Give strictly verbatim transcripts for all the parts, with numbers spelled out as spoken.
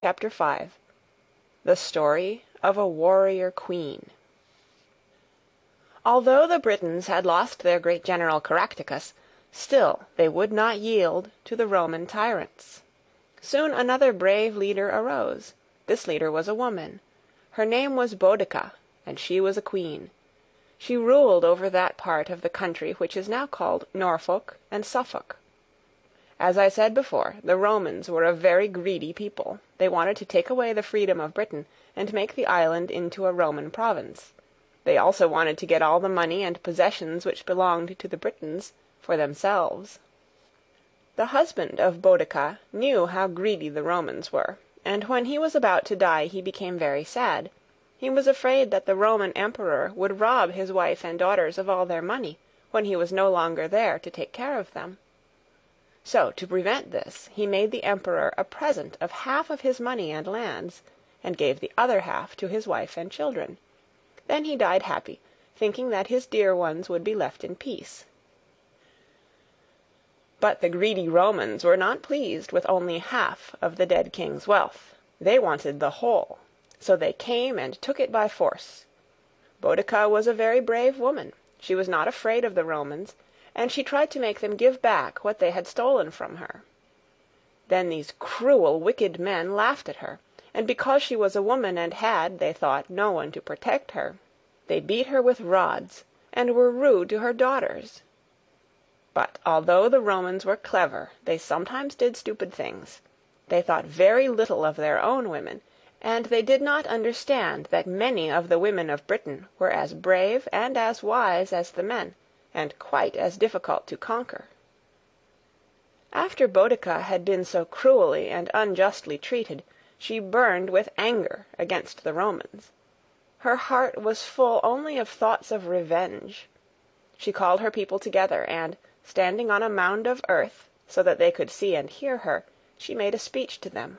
Chapter five. The Story of a Warrior Queen. Although the Britons had lost their great general Caractacus, still they would not yield to the Roman tyrants. Soon another brave leader arose. This leader was a woman. Her name was Boudicca, and she was a queen. She ruled over that part of the country which is now called Norfolk and Suffolk. As I said before, the Romans were a very greedy people. They wanted to take away the freedom of Britain, and make the island into a Roman province. They also wanted to get all the money and possessions which belonged to the Britons for themselves. The husband of Boudicca knew how greedy the Romans were, and when he was about to die he became very sad. He was afraid that the Roman emperor would rob his wife and daughters of all their money, when he was no longer there to take care of them. So, to prevent this, he made the emperor a present of half of his money and lands, and gave the other half to his wife and children. Then he died happy, thinking that his dear ones would be left in peace. But the greedy Romans were not pleased with only half of the dead king's wealth. They wanted the whole, so they came and took it by force. Boudicca was a very brave woman. She was not afraid of the Romans, and she tried to make them give back what they had stolen from her. Then these cruel, wicked men laughed at her, and because she was a woman and had, they thought, no one to protect her, they beat her with rods, and were rude to her daughters. But although the Romans were clever, they sometimes did stupid things. They thought very little of their own women, and they did not understand that many of the women of Britain were as brave and as wise as the men, and quite as difficult to conquer. After Boudicca had been so cruelly and unjustly treated, she burned with anger against the Romans. Her heart was full only of thoughts of revenge. She called her people together, and, standing on a mound of earth, so that they could see and hear her, she made a speech to them.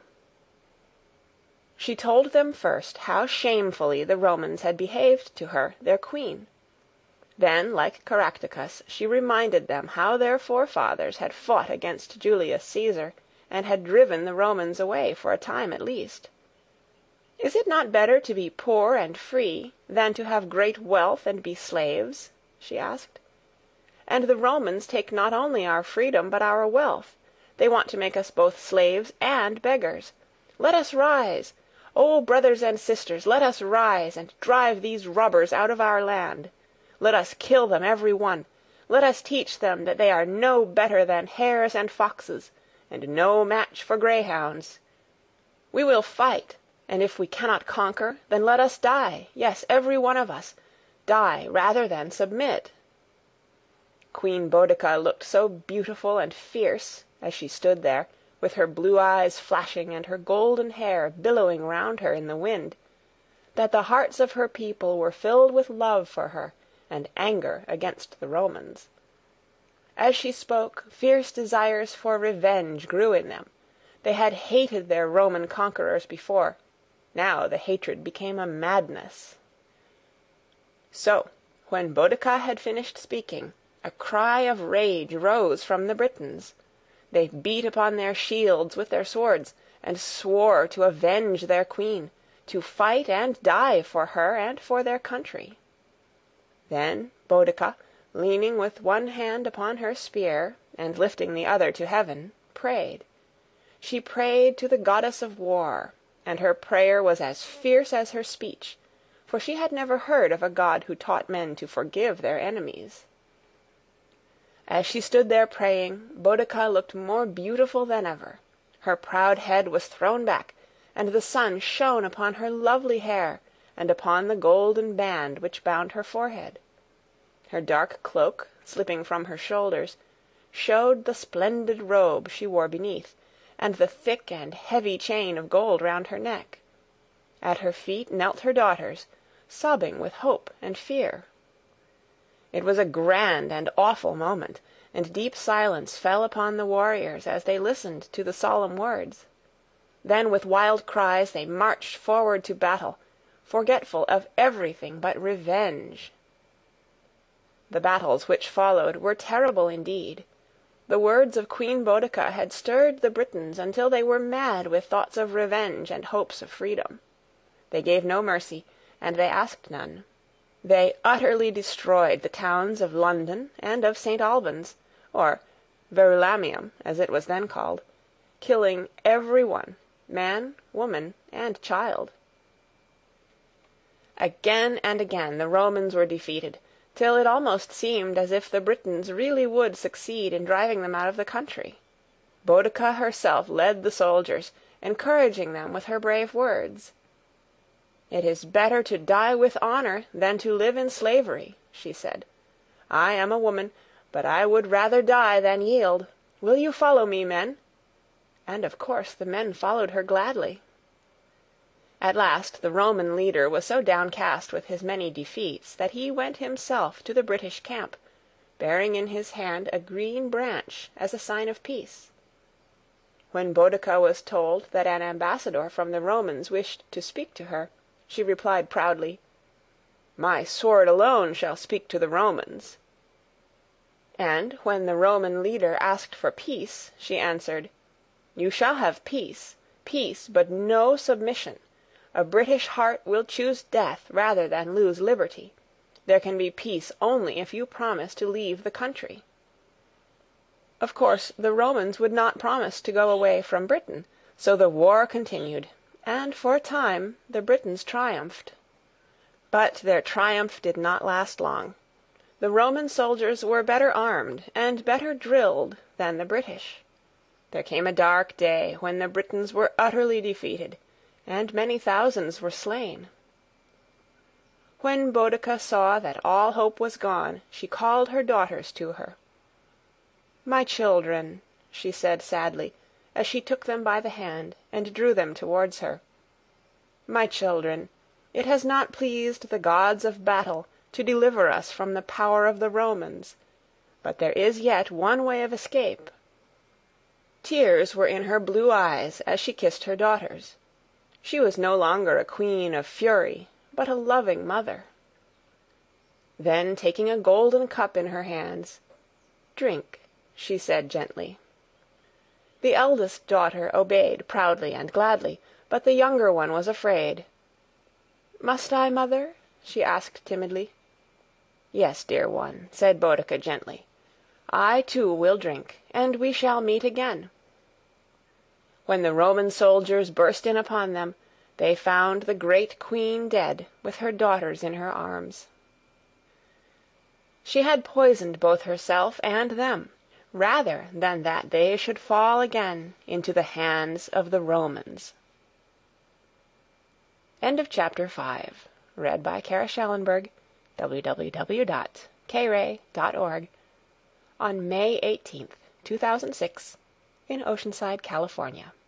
She told them first how shamefully the Romans had behaved to her, their queen. Then, like Caractacus, she reminded them how their forefathers had fought against Julius Caesar, and had driven the Romans away for a time at least. "Is it not better to be poor and free than to have great wealth and be slaves?" she asked. "And the Romans take not only our freedom but our wealth. They want to make us both slaves and beggars. Let us rise! O brothers and sisters, let us rise, and drive these robbers out of our land. Let us kill them every one. Let us teach them that they are no better than hares and foxes, and no match for greyhounds. We will fight, and if we cannot conquer, then let us die, yes, every one of us, die rather than submit." Queen Boudicca looked so beautiful and fierce, as she stood there, with her blue eyes flashing and her golden hair billowing round her in the wind, that the hearts of her people were filled with love for her, and anger against the Romans. As she spoke, fierce desires for revenge grew in them. They had hated their Roman conquerors before. Now the hatred became a madness. So, when Boudicca had finished speaking, a cry of rage rose from the Britons. They beat upon their shields with their swords, and swore to avenge their queen, to fight and die for her and for their country. Then Boudicca, leaning with one hand upon her spear, and lifting the other to heaven, prayed. She prayed to the goddess of war, and her prayer was as fierce as her speech, for she had never heard of a god who taught men to forgive their enemies. As she stood there praying, Boudicca looked more beautiful than ever. Her proud head was thrown back, and the sun shone upon her lovely hair, and upon the golden band which bound her forehead. Her dark cloak, slipping from her shoulders, showed the splendid robe she wore beneath, and the thick and heavy chain of gold round her neck. At her feet knelt her daughters, sobbing with hope and fear. It was a grand and awful moment, and deep silence fell upon the warriors as they listened to the solemn words. Then with wild cries they marched forward to battle, forgetful of everything but revenge. The battles which followed were terrible indeed. The words of Queen Boudica had stirred the Britons until they were mad with thoughts of revenge and hopes of freedom. They gave no mercy, and they asked none. They utterly destroyed the towns of London and of Saint Albans, or Verulamium, as it was then called, killing every one, man, woman, and child. Again and again the Romans were defeated, till it almost seemed as if the Britons really would succeed in driving them out of the country. Boudica herself led the soldiers, encouraging them with her brave words. "It is better to die with honor than to live in slavery," she said. "I am a woman, but I would rather die than yield. Will you follow me, men?" And of course the men followed her gladly. At last the Roman leader was so downcast with his many defeats that he went himself to the British camp, bearing in his hand a green branch as a sign of peace. When Boudica was told that an ambassador from the Romans wished to speak to her, she replied proudly, "My sword alone shall speak to the Romans." And when the Roman leader asked for peace, she answered, "You shall have peace, peace, but no submission. A British heart will choose death rather than lose liberty. There can be peace only if you promise to leave the country." Of course the Romans would not promise to go away from Britain, so the war continued, and for a time the Britons triumphed. But their triumph did not last long. The Roman soldiers were better armed and better drilled than the British. There came a dark day when the Britons were utterly defeated, and many thousands were slain. When Boudica saw that all hope was gone, she called her daughters to her. "My children," she said sadly, as she took them by the hand and drew them towards her, "my children, it has not pleased the gods of battle to deliver us from the power of the Romans, but there is yet one way of escape." Tears were in her blue eyes as she kissed her daughters. She was no longer a queen of fury, but a loving mother. Then taking a golden cup in her hands, "Drink," she said gently. The eldest daughter obeyed proudly and gladly, but the younger one was afraid. "Must I, mother?" she asked timidly. "Yes, dear one," said Boudica gently. "I too will drink, and we shall meet again." When the Roman soldiers burst in upon them, they found the great queen dead, with her daughters in her arms. She had poisoned both herself and them, rather than that they should fall again into the hands of the Romans. End of Chapter five. Read by Kara Schellenberg, w w w dot k ray dot org, on May eighteenth, two thousand six, in Oceanside, California.